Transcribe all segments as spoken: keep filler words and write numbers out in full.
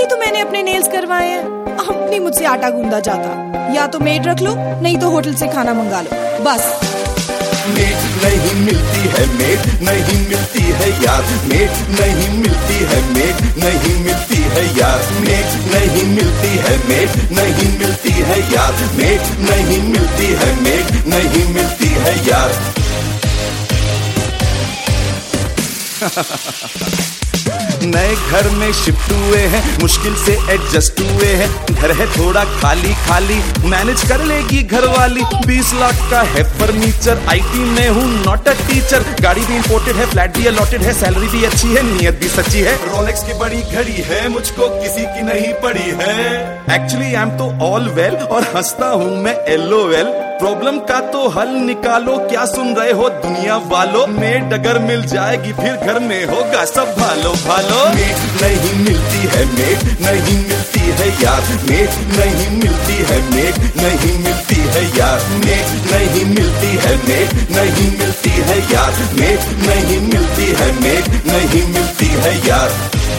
ही तो मैंने अपने नेल्स करवाए हैं, अब नहीं मुझसे आटा गूंदा जाता। या तो मेड रख लो, नहीं तो होटल से खाना मंगा लो, बस। मेड नहीं मिलती है, मेड नहीं मिलती है यार, मेड नहीं मिलती है, मेड नहीं मिलती है यार, मेड नहीं मिलती है, मेड नहीं मिलती है यार, मेड नहीं मिलती है, मेड नहीं मिलती है यार। नए घर में शिफ्ट हुए हैं, मुश्किल से एडजस्ट हुए हैं, घर है थोड़ा खाली खाली, मैनेज कर लेगी घर वाली। बीस लाख का है फर्नीचर, आईटी में हूँ नॉट अ टीचर, गाड़ी भी इंपोर्टेड है, फ्लैट भी अलॉटेड है, सैलरी भी अच्छी है, नियत भी सच्ची है, रोलेक्स की बड़ी घड़ी है, मुझको किसी की नहीं पड़ी है। एक्चुअली आई एम तो ऑल वेल और हंसता हूँ मैं एलओएल। प्रॉब्लम का तो हल निकालो, क्या सुन रहे हो दुनिया वालों, मेड अगर मिल जाएगी फिर घर में होगा सब भालो भालो। मेड नहीं मिलती है, मेड नहीं मिलती है यार, मेड नहीं मिलती है, मेड नहीं मिलती है यार, मेड नहीं मिलती है, मेड नहीं मिलती है यार, मेड नहीं मिलती है, मेड नहीं मिलती है यार।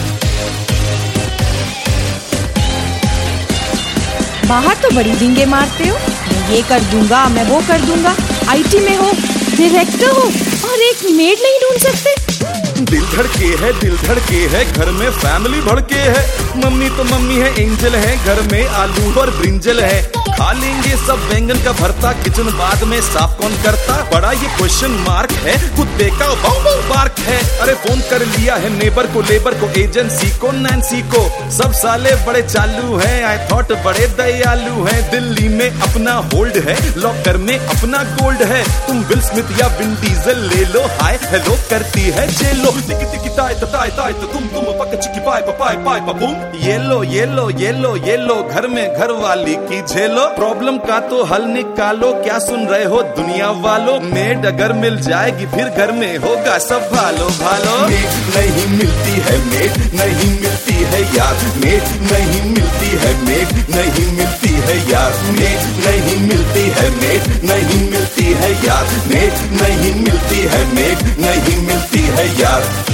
बाहर तो बड़ी डिंगे मारते हो, मैं ये कर दूंगा, मैं वो कर दूंगा, आईटी में हो, डायरेक्टर हो और एक मेड नहीं ढूंढ सकते। दिल धड़के है, दिल धड़के है, घर में फैमिली भड़के है, मम्मी तो मम्मी है, एंजल है, घर में आलू और ब्रिंजल है, खा लेंगे सब बैंगन का भरता, किचन बाद में साफ कौन करता, बड़ा ये क्वेश्चन मार्क है, कुत्ते का बाउ बाउ बार्क है। अरे फोन कर लिया है नेबर को, लेबर को, एजेंसी को, नैन्सी को, सब साले बड़े चालू हैं, आई थॉट बड़े दयालु हैं, दिल्ली में अपना होल्ड है, लॉकर में अपना गोल्ड है, तुम विल स्मिथ या विन डीजल ले लो, हाय हेलो करती है जेलो, टिकी टिकी ताय ताय ताय तुम तुम पक चिकी पाय पाय पाय बूम, ये लो ये लो ये लो ये लो, घर में घर वाली की झेलो, प्रॉब्लम का तो हल निकालो, क्या सुन रहे हो दुनिया वालों, मेड अगर मिल जाएगी फिर घर में होगा सब भालो भालो। मेड नहीं मिलती है, मेड नहीं मिलती है यार, मेड नहीं मिलती है, मेड नहीं मिलती है यार, मेड नहीं मिलती है, मेड नहीं मिलती है यार, मेड नहीं मिलती है, मेड नहीं मिलती है यार।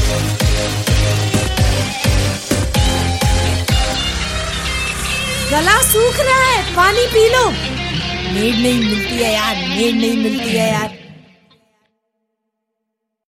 गला सूख रहा है, पानी पी लो। मेड नहीं मिलती है यार, मेड नहीं मिलती है यार।